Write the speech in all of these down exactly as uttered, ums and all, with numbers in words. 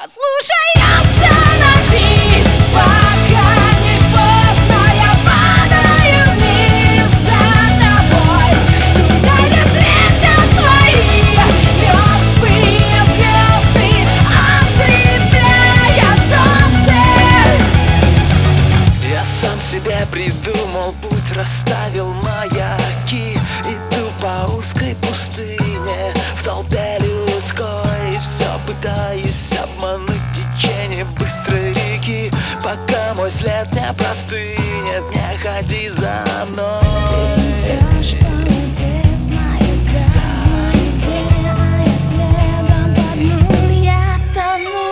Послушай, остановись, пока не поздно. Я падаю вниз за тобой, туда, где светят твои мертвые звезды, ослепляя солнце. Я сам себе придумал путь, расставил маяки. Иду по узкой пустыне в толпе людской, и все пытаюсь обмануть течение быстрой реки. Пока мой след не простынет, не ходи за мной. Ты идешь по воде, знаю как, знаю где, а я следом по дну, я тону.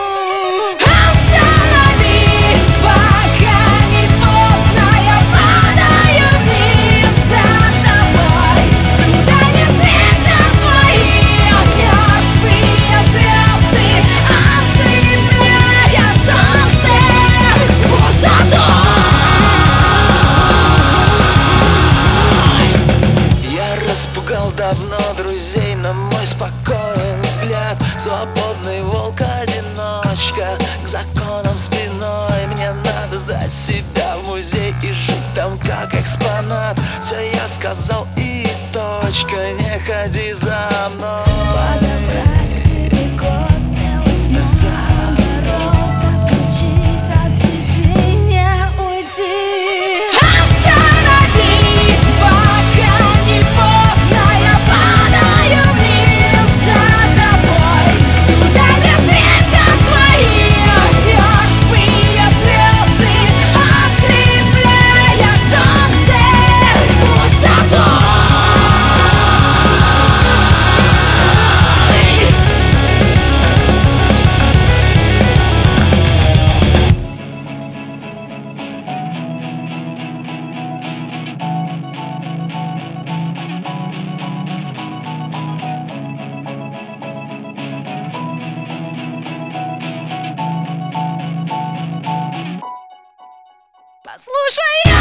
Остановись, пока не поздно. Я падаю вниз за тобой, туда, где светят твои мертвые звезды, ослепляя солнце пустотой. Я распугал давно друзей, на мой спокоен взгляд. Свободный волк-одиночка, к законам спиной. Мне надо сдать себя в музей и жить там как экспонат. Все я сказал и точка, не ходи за мной. Подобрать к тебе код, сделать наоборот, отключить от сети, не уйти. Остановись, пока не поздно. Я падаю вниз за тобой, туда, где светят твои мертвые звезды, ослепляя солнце пустотой. Послушай,